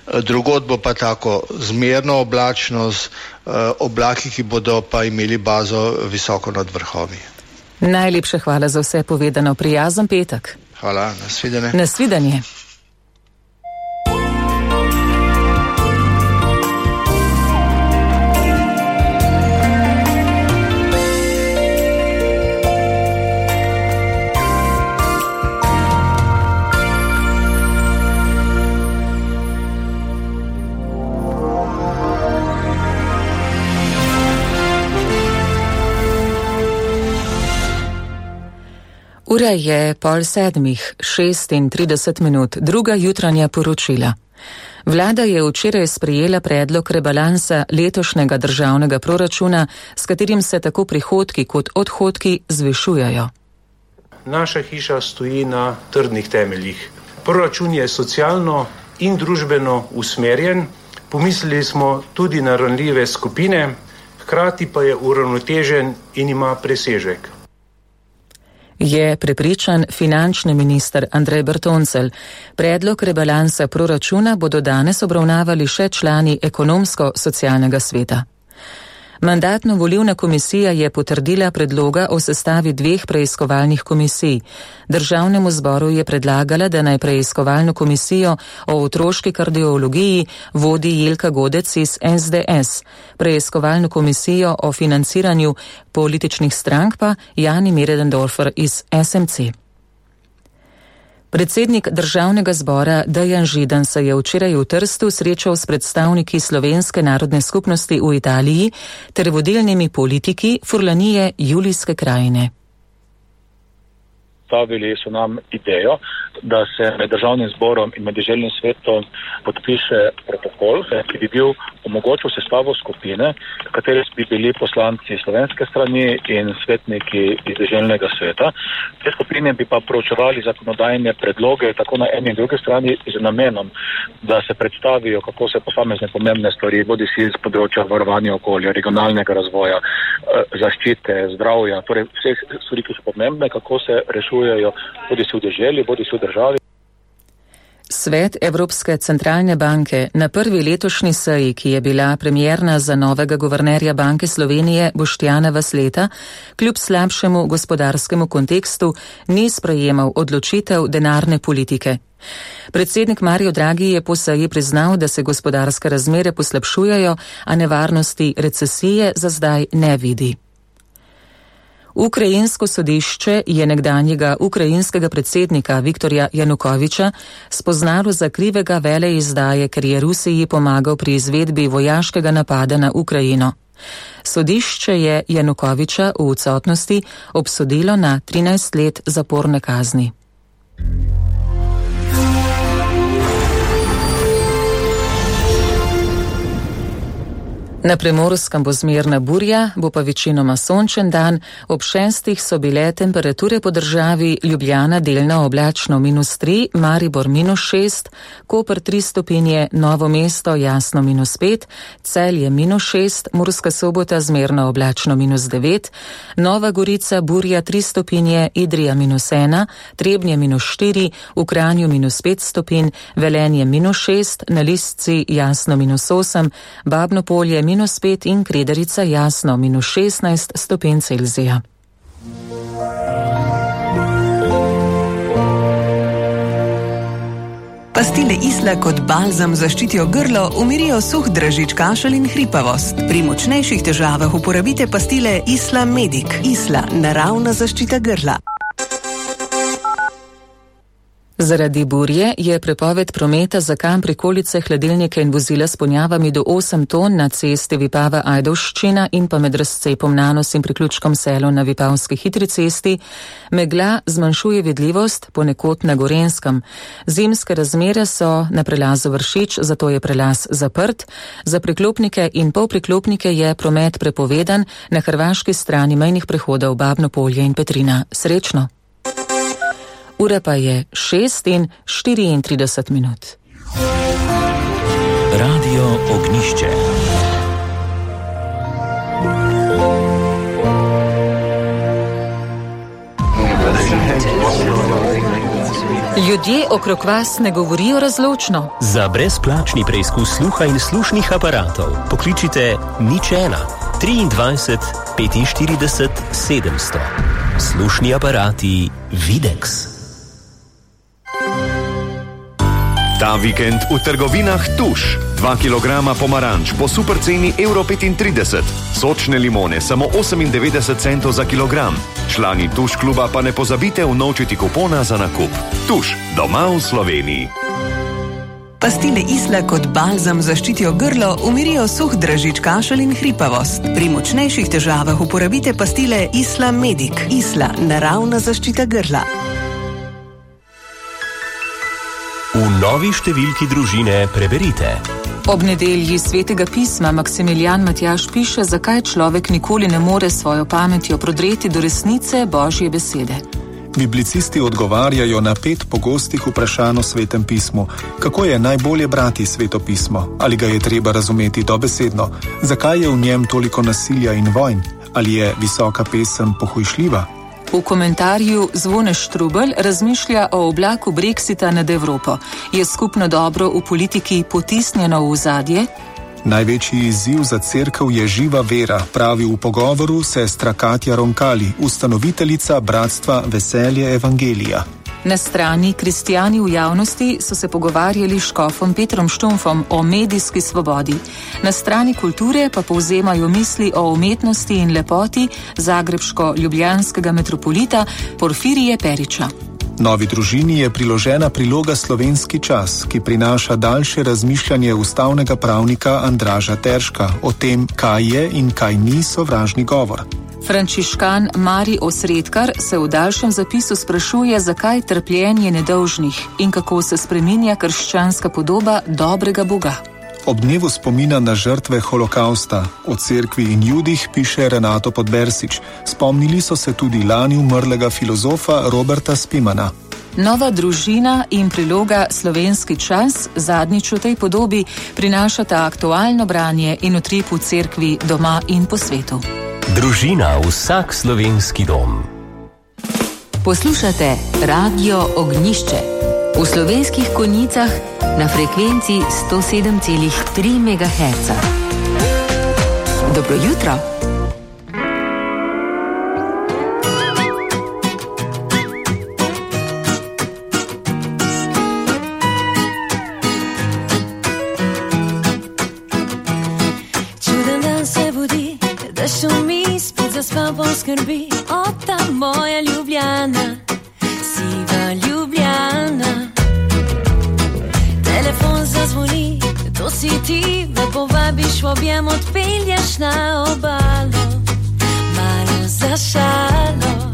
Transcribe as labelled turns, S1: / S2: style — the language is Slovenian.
S1: drugod bo pa tako zmerno oblačnost, oblaki, ki bodo pa imeli bazo visoko nad vrhovi.
S2: Najlepša hvala za vse povedano. Prijazen petek.
S1: Hvala, nasvidenje.
S2: Nasvidenje. Ura je 6:30, 36 minut, druga jutranja poročila. Vlada je včeraj sprejela predlog rebalansa letošnjega državnega proračuna, s katerim se tako prihodki kot odhodki zvišujejo.
S3: Naša hiša stoji na trdnih temeljih. Proračun je socialno in družbeno usmerjen, pomislili smo tudi na ranljive skupine, hkrati pa je uravnotežen in ima presežek.
S2: Je prepričan finančni minister Andrej Bertoncelj. Predlog rebalansa proračuna bodo danes obravnavali še člani ekonomsko-socialnega sveta. Mandatno-volilna komisija je potrdila predloga o sestavi 2 preiskovalnih komisij. Državnemu zboru je predlagala, da naj preiskovalno komisijo o otroški kardiologiji vodi Jelka Godec iz SDS, preiskovalno komisijo o financiranju političnih strank pa Jani Meredendorfer iz SMC. Predsednik državnega zbora Dejan Židan se je včeraj v Trstu srečal s predstavniki Slovenske narodne skupnosti v Italiji ter vodilnimi politiki Furlanije Julijske krajine.
S4: Stavili so nam idejo, da se med državnim zborom in med deželnim svetom podpiše protokol, ki bi bil omogočil sestavo skupine, v kateri bi bili poslanci slovenske strani in svetniki iz deželnega sveta. Te skupine bi pa proučevali zakonodajne predloge tako na eni in drugi strani z namenom, da se predstavijo, kako se posamezne pomembne stvari, bodi si z področja varovanja okolja, regionalnega razvoja, zaščite, zdravja, torej vseh stvari, ki so pomembne, kako se rešujejo, bodi si v deželi, bodi si v državi.
S2: Svet Evropske centralne banke na prvi letošnji seji, ki je bila premierna za novega guvernerja Banke Slovenije Boštjana Vasleta, kljub slabšemu gospodarskemu kontekstu ni sprejemal odločitev denarne politike. Predsednik Mario Draghi je po seji priznal, da se gospodarske razmere poslabšujejo, a nevarnosti recesije za zdaj ne vidi. Ukrajinsko sodišče je nekdanjega ukrajinskega predsednika Viktorja Janukoviča spoznalo za krivega veleizdaje, ker je Rusiji pomagal pri izvedbi vojaškega napada na Ukrajino. Sodišče je Janukoviča v odsotnosti obsodilo na 13 let zaporne kazni. Na Primorskem bo zmerna burja, bo pa večinoma sončen dan, ob 6 so bile temperature po državi Ljubljana delno oblačno -3, Maribor -6, Koper 3 stopinje, Novo mesto jasno -5, Celje -6, Murska Sobota zmerno oblačno -9, Nova Gorica burja 3 stopinje, Idrija -1, Trebnje -4, v Kranju -5 stopinj, Velenje -6, na Listci jasno -8, Babno Polje -5 in Krederica jasno -16 stopinj Celzija.
S5: Pastile Isla kot balzam zaščitijo grlo, umirijo suh dražič, kašelj in hripavost. Pri močnejših težavah uporabite pastile Isla Medic. Isla, naravna zaščita grla.
S2: Zaradi burje je prepoved prometa za kamp, prikolice, hladilnike in vozila s ponjavami do 8 ton na cesti Vipava-Ajdovščina in pa med razcepom Nanos in priključkom Selo na Vipavski hitri cesti. Megla zmanjšuje vidljivost, ponekod na Gorenjskem. Zimske razmere so na prelazu Vršič, zato je prelaz zaprt. Za priklopnike in polpriklopnike je promet prepovedan na hrvaški strani mejnih prehodov Babno Polje in Petrina. Srečno! Ura pa je 6:34 minut.
S6: Radio Ognišče.
S2: Ljudje okrog vas ne govorijo razločno.
S6: Za brezplačni preizkus sluha in slušnih aparatov pokličite 01 23 45 700. Slušni aparati Videx.
S7: Ta vikend v trgovinah Tuš. 2 kg pomaranč po super ceni €35. Sočne limone samo 98 centov za kilogram. Člani Tuš kluba pa ne pozabite vnovčiti kupona za nakup. Tuš, doma v Sloveniji.
S5: Pastile Isla kot balzam zaščitijo grlo, umirijo suh dražič, kašelj in hripavost. Pri močnejših težavah uporabite pastile Isla Medic. Isla, naravna zaščita grla.
S6: V novi številki Družine preberite.
S2: Ob nedelji Svetega pisma Maksimilijan Matjaž piše, zakaj človek nikoli ne more svojo pametjo prodreti do resnice Božje besede.
S8: Biblicisti odgovarjajo na 5 pogostih vprašanj o Svetem pismu. Kako je najbolje brati Sveto pismo? Ali ga je treba razumeti dobesedno? Zakaj je v njem toliko nasilja in vojn? Ali je visoka pesem pohujšljiva?
S2: V komentarju Zvone Štrubelj razmišlja o oblaku Brexita nad Evropo. Je skupno dobro v politiki potisnjeno v ozadje?
S8: Največji izziv za cerkev je živa vera, pravi v pogovoru sestra Katja Ronkali, ustanoviteljica Bratstva Veselje Evangelija.
S2: Na strani Kristjani v javnosti so se pogovarjali s škofom Petrom Štumfom o medijski svobodi. Na strani kulture pa povzemajo misli o umetnosti in lepoti zagrebško-ljubljanskega metropolita Porfirije Periča.
S8: Novi Družini je priložena priloga Slovenski čas, ki prinaša daljše razmišljanje ustavnega pravnika Andraža Terška o tem, kaj je in kaj ni sovražni govor.
S2: Frančiškan Mari Osredkar se v daljšem zapisu sprašuje, zakaj trpljenje nedolžnih in kako se spreminja krščanska podoba dobrega Boga.
S8: Ob dnevu spomina na žrtve holokausta o cerkvi in judih piše Renato Podbersič. Spomnili so se tudi lani umrlega filozofa Roberta Spimana.
S2: Nova Družina in priloga Slovenski čas, zadnjič v tej podobi, prinašata aktualno branje in utrip v cerkvi doma in po svetu.
S6: Družina, vsak slovenski dom.
S9: Poslušate Radio Ognjišče v Slovenskih Konjicah na frekvenci 107,3 MHz. Dobro jutro.
S10: Čuden dan se budi, da šumi, spet zaspal poskrbi, o ta moja Ljubljana, siva Ljubljana. Telefon zazvoni, to si ti, me povabiš v objem, odpelješ na obalo, malo za šalo.